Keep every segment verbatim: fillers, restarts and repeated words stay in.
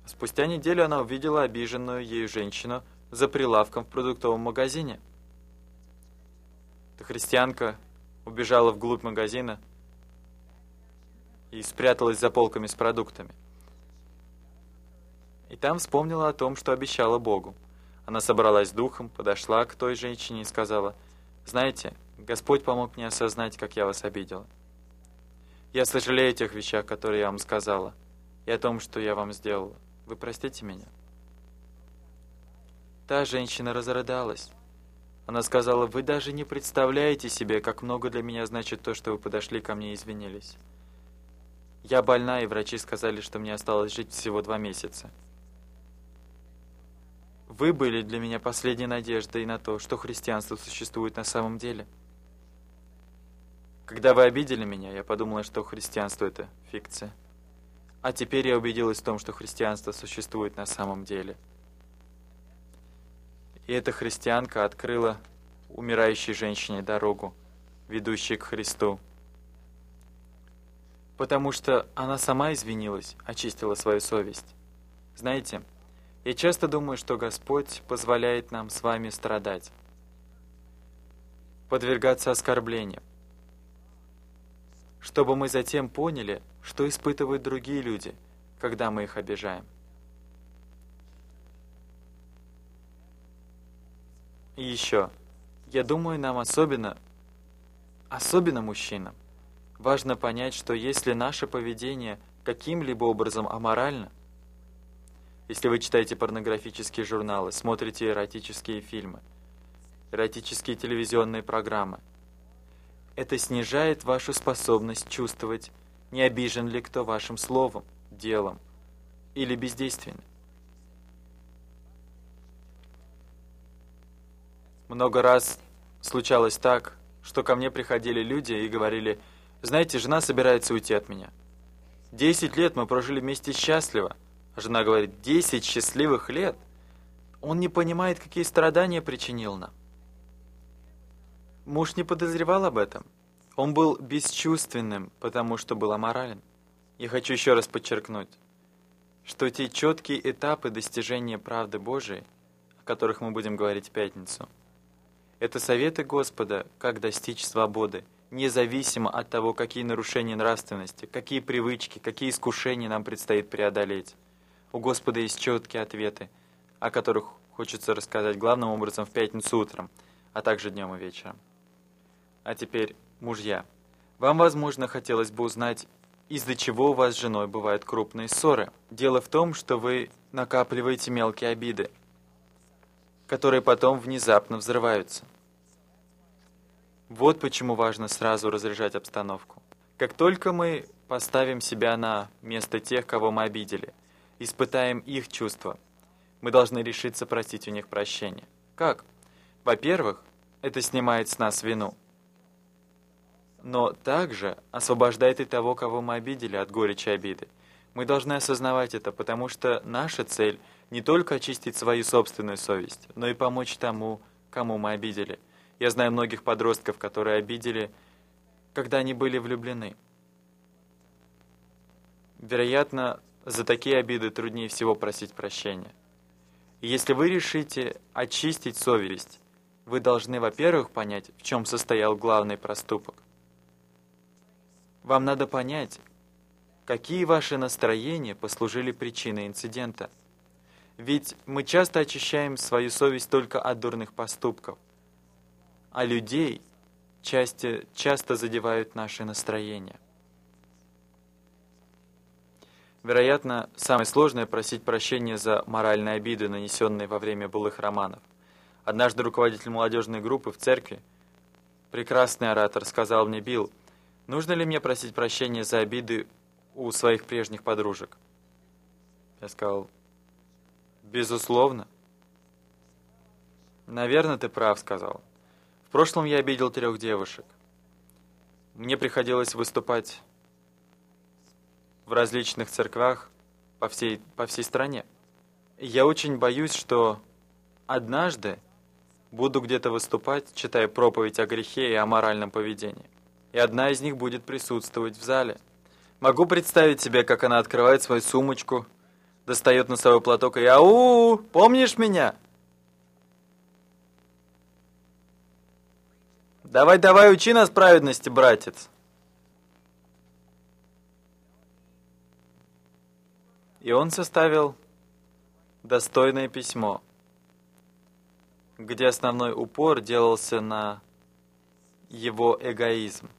Спустя неделю она увидела обиженную ею женщину за прилавком в продуктовом магазине. Эта христианка убежала вглубь магазина и спряталась за полками с продуктами. И там вспомнила о том, что обещала Богу. Она собралась с духом, подошла к той женщине и сказала: «Знаете, Господь помог мне осознать, как я вас обидела. Я сожалею о тех вещах, которые я вам сказала, и о том, что я вам сделала. Вы простите меня?» Та женщина разрыдалась. Она сказала: «Вы даже не представляете себе, как много для меня значит то, что вы подошли ко мне и извинились. Я больна, и врачи сказали, что мне осталось жить всего два месяца. Вы были для меня последней надеждой на то, что христианство существует на самом деле. Когда вы обидели меня, я подумала, что христианство — это фикция. А теперь я убедилась в том, что христианство существует на самом деле». И эта христианка открыла умирающей женщине дорогу, ведущую к Христу. Потому что она сама извинилась, очистила свою совесть. Знаете, я часто думаю, что Господь позволяет нам с вами страдать, подвергаться оскорблениям, чтобы мы затем поняли, что испытывают другие люди, когда мы их обижаем. И еще, я думаю, нам особенно, особенно мужчинам, важно понять, что если наше поведение каким-либо образом аморально, если вы читаете порнографические журналы, смотрите эротические фильмы, эротические телевизионные программы, это снижает вашу способность чувствовать, не обижен ли кто вашим словом, делом или бездействием. Много раз случалось так, что ко мне приходили люди и говорили: «Знаете, жена собирается уйти от меня. Десять лет мы прожили вместе счастливо». А жена говорит: «Десять счастливых лет? Он не понимает, какие страдания причинил нам». Муж не подозревал об этом. Он был бесчувственным, потому что был аморален. Я хочу еще раз подчеркнуть, что те четкие этапы достижения правды Божией, о которых мы будем говорить в пятницу, это советы Господа, как достичь свободы, независимо от того, какие нарушения нравственности, какие привычки, какие искушения нам предстоит преодолеть. У Господа есть четкие ответы, о которых хочется рассказать главным образом в пятницу утром, а также днем и вечером. А теперь, мужья, вам, возможно, хотелось бы узнать, из-за чего у вас с женой бывают крупные ссоры. Дело в том, что вы накапливаете мелкие обиды, которые потом внезапно взрываются. Вот почему важно сразу разряжать обстановку. Как только мы поставим себя на место тех, кого мы обидели, испытаем их чувства, мы должны решиться просить у них прощения. Как? Во-первых, это снимает с нас вину, но также освобождает и того, кого мы обидели, от горечи обиды. Мы должны осознавать это, потому что наша цель не только очистить свою собственную совесть, но и помочь тому, кому мы обидели. Я знаю многих подростков, которые обидели, когда они были влюблены. Вероятно, за такие обиды труднее всего просить прощения. И если вы решите очистить совесть, вы должны, во-первых, понять, в чем состоял главный проступок. Вам надо понять, какие ваши настроения послужили причиной инцидента. Ведь мы часто очищаем свою совесть только от дурных поступков, а людей часто, часто задевают наши настроения. Вероятно, самое сложное — просить прощения за моральные обиды, нанесенные во время былых романов. Однажды руководитель молодежной группы в церкви, прекрасный оратор, сказал мне: «Билл, нужно ли мне просить прощения за обиды у своих прежних подружек?» Я сказал: «Безусловно». «Наверное, ты прав», — сказал. «В прошлом я обидел трех девушек. Мне приходилось выступать в различных церквях по всей, по всей стране. Я очень боюсь, что однажды буду где-то выступать, читая проповедь о грехе и о моральном поведении. И одна из них будет присутствовать в зале. Могу представить себе, как она открывает свою сумочку, достает носовой платок и «Ау! Помнишь меня?» «Давай, давай, учи нас праведности, братец!» И он составил достойное письмо, где основной упор делался на его эгоизм.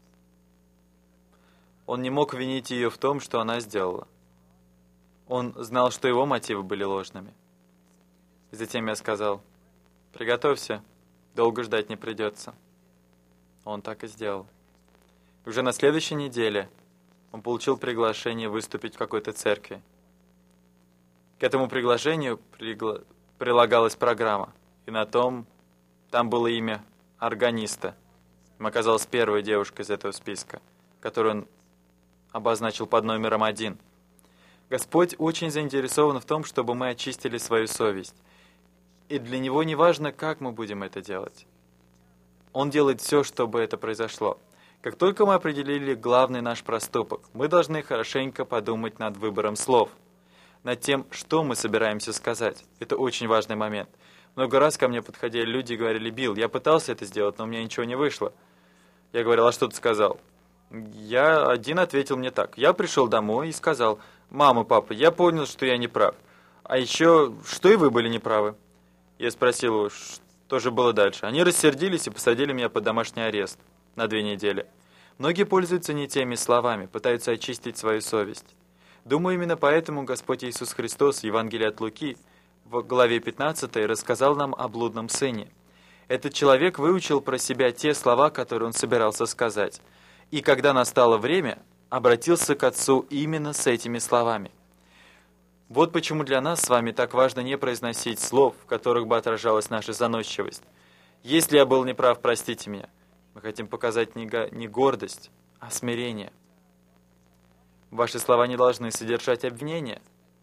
Он не мог винить ее в том, что она сделала. Он знал, что его мотивы были ложными. И затем я сказал: «Приготовься, долго ждать не придется». Он так и сделал. И уже на следующей неделе он получил приглашение выступить в какой-то церкви. К этому приглашению пригла... прилагалась программа, и на том, там было имя органиста. Им оказалась первая девушка из этого списка, которую он обозначил под номером один. Господь очень заинтересован в том, чтобы мы очистили свою совесть. И для Него не важно, как мы будем это делать. Он делает все, чтобы это произошло. Как только мы определили главный наш проступок, мы должны хорошенько подумать над выбором слов, над тем, что мы собираемся сказать. Это очень важный момент. Много раз ко мне подходили люди и говорили: «Билл, я пытался это сделать, но у меня ничего не вышло». Я говорил: «А что ты сказал?» Я один ответил мне так. Я пришел домой и сказал: «Мама, папа, я понял, что я не прав. А еще, что и вы были неправы». Я спросил его, что же было дальше. Они рассердились и посадили меня под домашний арест на две недели. Многие пользуются не теми словами, пытаются очистить свою совесть. Думаю, именно поэтому Господь Иисус Христос в Евангелии от Луки в главе пятнадцатой рассказал нам о блудном сыне. Этот человек выучил про себя те слова, которые он собирался сказать, и когда настало время, обратился к Отцу именно с этими словами. Вот почему для нас с вами так важно не произносить слов, в которых бы отражалась наша заносчивость. Если я был неправ, простите меня. Мы хотим показать не, го- не гордость, а смирение. Ваши слова не должны содержать обвинения.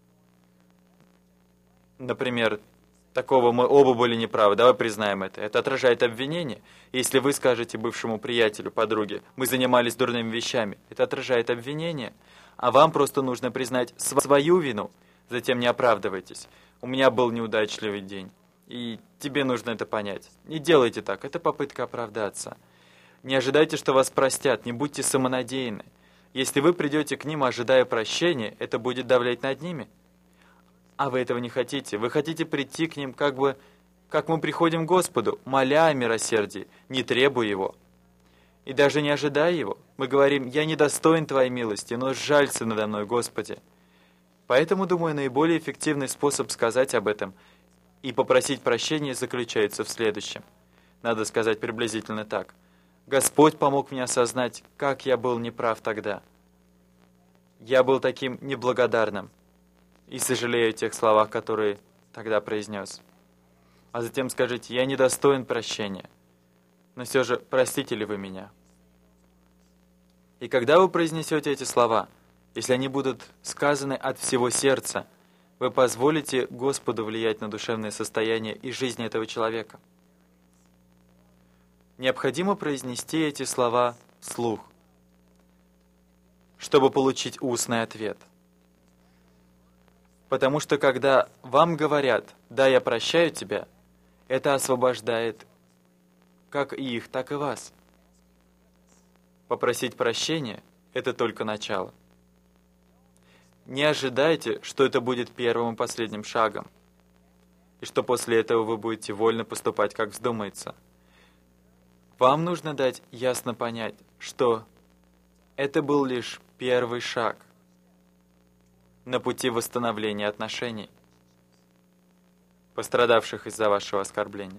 Например, такого: мы оба были неправы, давай признаем это. Это отражает обвинение. Если вы скажете бывшему приятелю, подруге: мы занимались дурными вещами, это отражает обвинение. А вам просто нужно признать свою вину. Затем не оправдывайтесь. У меня был неудачливый день, и тебе нужно это понять. Не делайте так, это попытка оправдаться. Не ожидайте, что вас простят, не будьте самонадеянны. Если вы придете к ним, ожидая прощения, это будет давлять над ними. А вы этого не хотите. Вы хотите прийти к ним, как бы, как мы приходим к Господу, моля о милосердии, не требуя Его. И даже не ожидая Его, мы говорим: «Я недостоин Твоей милости, но сжалься надо мной, Господи». Поэтому, думаю, наиболее эффективный способ сказать об этом и попросить прощения заключается в следующем. Надо сказать приблизительно так: «Господь помог мне осознать, как я был неправ тогда. Я был таким неблагодарным и сожалею о тех словах, которые тогда произнес». А затем скажите: «Я недостоин прощения, но все же простите ли вы меня?» И когда вы произнесете эти слова, если они будут сказаны от всего сердца, вы позволите Господу влиять на душевное состояние и жизнь этого человека. Необходимо произнести эти слова вслух, чтобы получить устный ответ. Потому что когда вам говорят: «Да, я прощаю тебя», это освобождает как и их, так и вас. Попросить прощения – это только начало. Не ожидайте, что это будет первым и последним шагом, и что после этого вы будете вольно поступать, как вздумается. Вам нужно дать ясно понять, что это был лишь первый шаг на пути восстановления отношений, пострадавших из-за вашего оскорбления.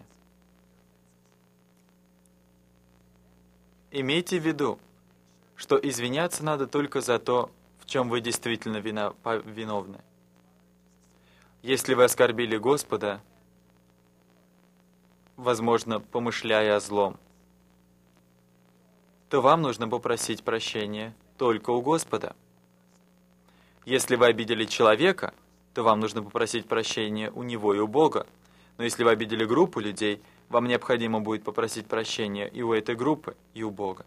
Имейте в виду, что извиняться надо только за то, в чем вы действительно вина, виновны. Если вы оскорбили Господа, возможно, помышляя о злом, то вам нужно попросить прощения только у Господа. Если вы обидели человека, то вам нужно попросить прощения у него и у Бога. Но если вы обидели группу людей, вам необходимо будет попросить прощения и у этой группы, и у Бога.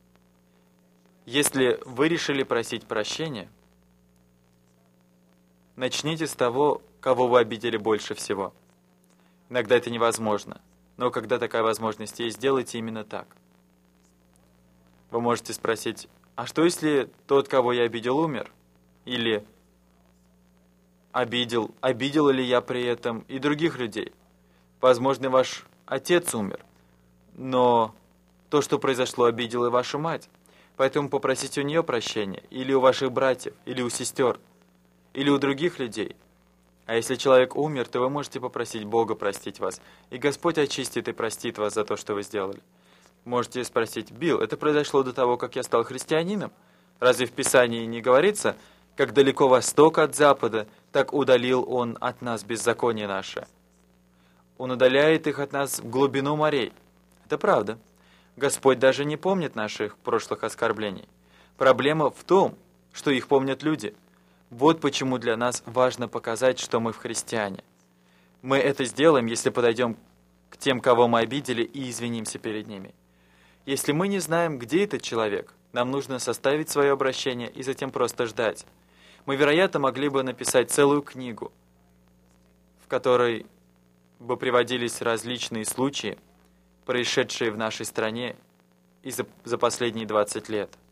Если вы решили просить прощения, Начните с того, кого вы обидели больше всего. Иногда это невозможно, но когда такая возможность есть, сделайте именно так. Вы можете спросить, а что если тот, кого я обидел, умер? Или обидел, обидел ли я при этом и других людей? Возможно, ваш отец умер, но то, что произошло, обидело и вашу мать. Поэтому попросите у нее прощения, или у ваших братьев, или у сестер, или у других людей. А если человек умер, то вы можете попросить Бога простить вас, и Господь очистит и простит вас за то, что вы сделали. Можете спросить, Билл, это произошло до того, как я стал христианином? Разве в Писании не говорится, как далеко восток от запада, так удалил Он от нас беззаконие наше? Он удаляет их от нас в глубину морей. Это правда. Господь даже не помнит наших прошлых оскорблений. Проблема в том, что их помнят люди. Вот почему для нас важно показать, что мы в христиане. Мы это сделаем, если подойдем к тем, кого мы обидели, и извинимся перед ними. Если мы не знаем, где этот человек, нам нужно составить свое обращение и затем просто ждать. Мы, вероятно, могли бы написать целую книгу, в которой бы приводились различные случаи, происшедшие в нашей стране и за, за последние двадцать лет.